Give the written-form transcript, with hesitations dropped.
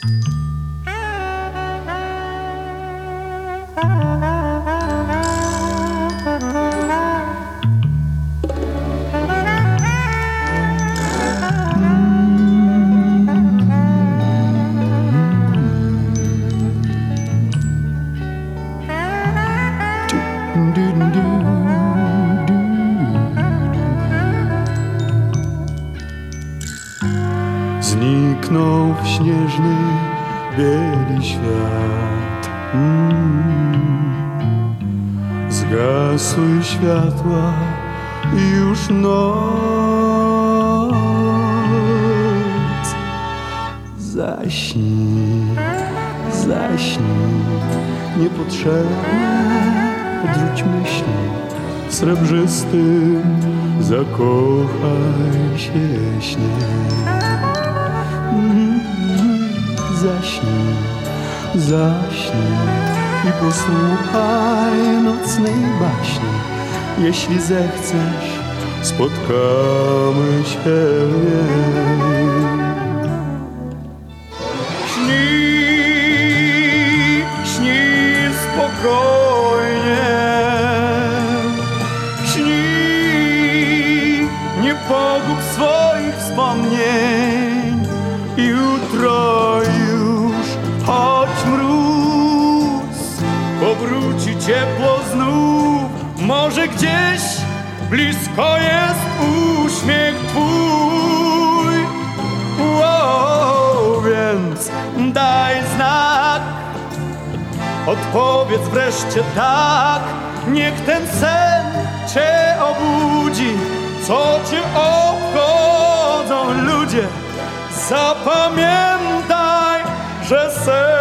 Zniknął w śnieżnej bieli świat. Zgasły światła i już noc. Zaśnij, zaśnij, niepotrzebne odrzuć myśli. W srebrzystym zakochaj się śnie. Zaśnij, zaśnij i posłuchaj nocnej baśni. Jeśli zechcesz, spotkamy się w niej. Śnij, śnij spokojnie. Śnij, nie pogub swoich wspomnień. Jutro już, choć mróz, powróci ciepło znów. Może gdzieś blisko jest uśmiech twój. Więc daj znak, odpowiedz wreszcie tak. Niech ten sen cię obudzi. Co cię obchodzą ludzie? Zapamiętaj, że sen